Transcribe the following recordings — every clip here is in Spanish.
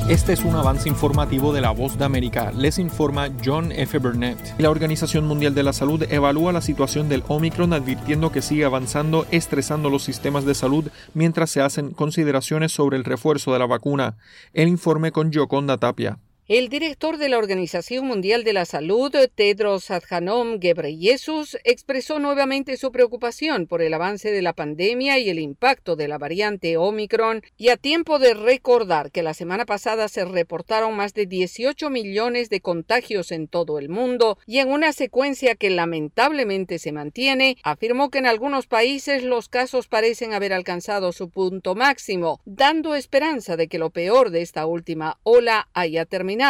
Este es un avance informativo de La Voz de América. Les informa John F. Burnett. La Organización Mundial de la Salud evalúa la situación del Omicron, advirtiendo que sigue avanzando, estresando los sistemas de salud mientras se hacen consideraciones sobre el refuerzo de la vacuna. El informe con Yoconda Tapia. El director de la Organización Mundial de la Salud, Tedros Adhanom Ghebreyesus, expresó nuevamente su preocupación por el avance de la pandemia y el impacto de la variante Omicron, y a tiempo de recordar que la semana pasada se reportaron más de 18 millones de contagios en todo el mundo, y en una secuencia que lamentablemente se mantiene, afirmó que en algunos países los casos parecen haber alcanzado su punto máximo, dando esperanza de que lo peor de esta última ola haya terminado.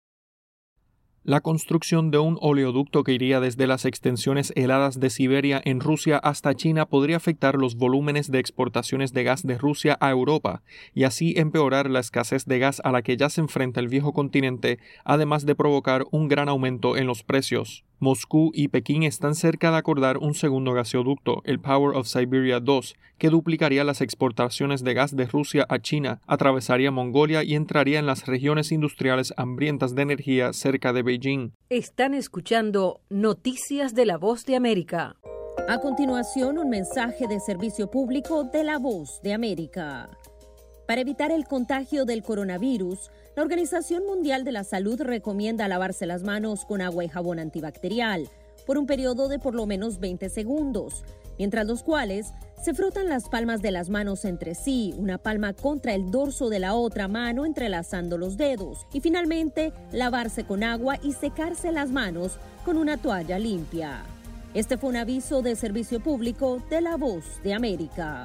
La construcción de un oleoducto que iría desde las extensiones heladas de Siberia en Rusia hasta China podría afectar los volúmenes de exportaciones de gas de Rusia a Europa y así empeorar la escasez de gas a la que ya se enfrenta el viejo continente, además de provocar un gran aumento en los precios. Moscú y Pekín están cerca de acordar un segundo gasoducto, el Power of Siberia 2, que duplicaría las exportaciones de gas de Rusia a China, atravesaría Mongolia y entraría en las regiones industriales hambrientas de energía cerca de Beijing. Están escuchando Noticias de La Voz de América. A continuación, un mensaje de servicio público de La Voz de América. Para evitar el contagio del coronavirus, la Organización Mundial de la Salud recomienda lavarse las manos con agua y jabón antibacterial por un periodo de por lo menos 20 segundos, mientras los cuales se frotan las palmas de las manos entre sí, una palma contra el dorso de la otra mano entrelazando los dedos, y finalmente lavarse con agua y secarse las manos con una toalla limpia. Este fue un aviso de servicio público de La Voz de América.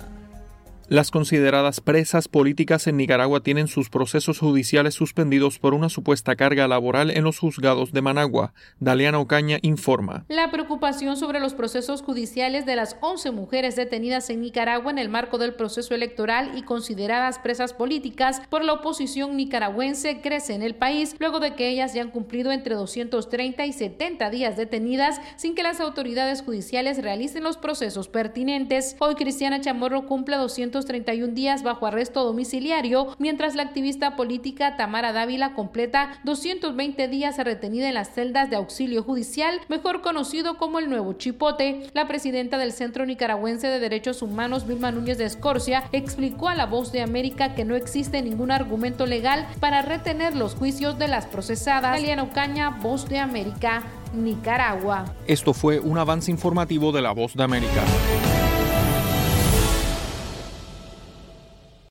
Las consideradas presas políticas en Nicaragua tienen sus procesos judiciales suspendidos por una supuesta carga laboral en los juzgados de Managua. Daliana Ocaña informa. La preocupación sobre los procesos judiciales de las 11 mujeres detenidas en Nicaragua en el marco del proceso electoral y consideradas presas políticas por la oposición nicaragüense crece en el país, luego de que ellas ya han cumplido entre 230 y 70 días detenidas sin que las autoridades judiciales realicen los procesos pertinentes. Hoy Cristiana Chamorro cumple 231 días bajo arresto domiciliario, mientras la activista política Tamara Dávila completa 220 días retenida en las celdas de auxilio judicial, mejor conocido como el Nuevo Chipote. La presidenta del Centro Nicaragüense de Derechos Humanos, Vilma Núñez de Escorcia, explicó a La Voz de América que no existe ningún argumento legal para retener los juicios de las procesadas. Daliana Ocaña, Voz de América, Nicaragua. Esto fue un avance informativo de La Voz de América.